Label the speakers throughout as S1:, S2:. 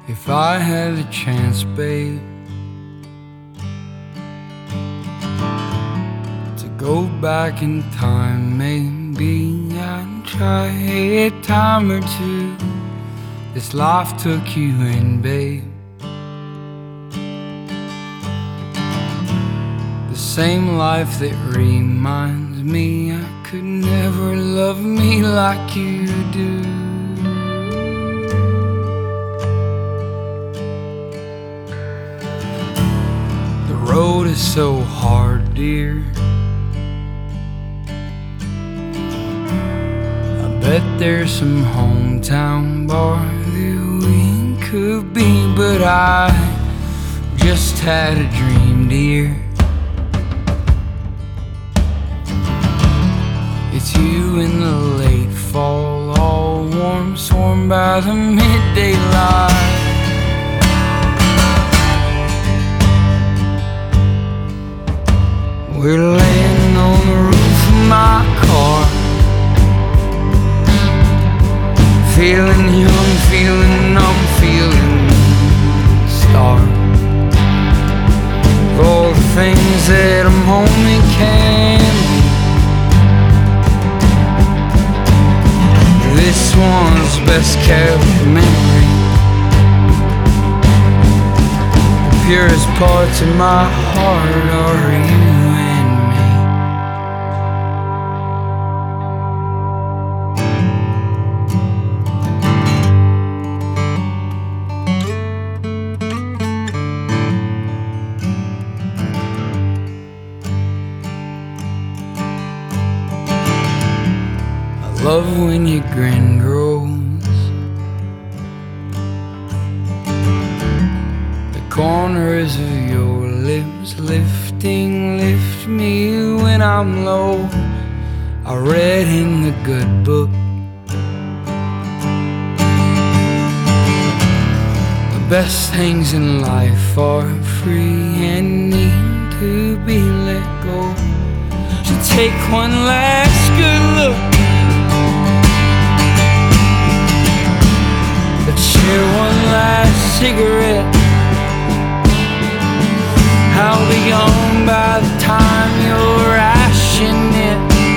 S1: If I had a chance, babe, to go back in time, maybe I'd try a time or two. This life took you in, babe. The same life that reminds me I could never love me like you do. The road is so hard, dear. I bet there's some hometown bar that we could be, but I just had a dream, dear. It's you in the late fall, all warm, swarmed by the midday light. We're laying on the roof of my car, feeling young, feeling numb, feeling starved of all the things that a moment can be. This one's best kept memory. The purest parts of my heart are you and me. I love when your grin grows, the corners of your lips lifting, lift me when I'm low. I read in the good book, the best things in life are free and need to be let go. So take one last good look, share one last cigarette. I'll be gone by the time you're ashing it.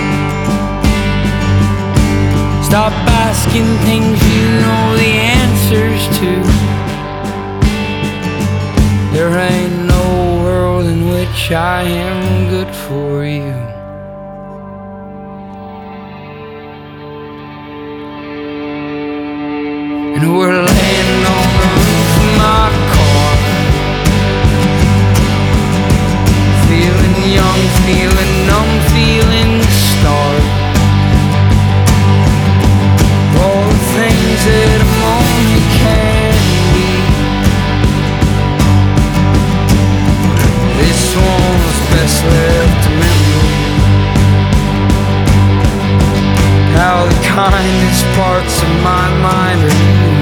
S1: Stop asking things you know the answers to. There ain't no world in which I am good for you. And we're laying on the roof of my car, feeling young, feeling numb, feeling starved. All the things that a moment can be. This one's best left to memory. How the kindest parts of my mind are you.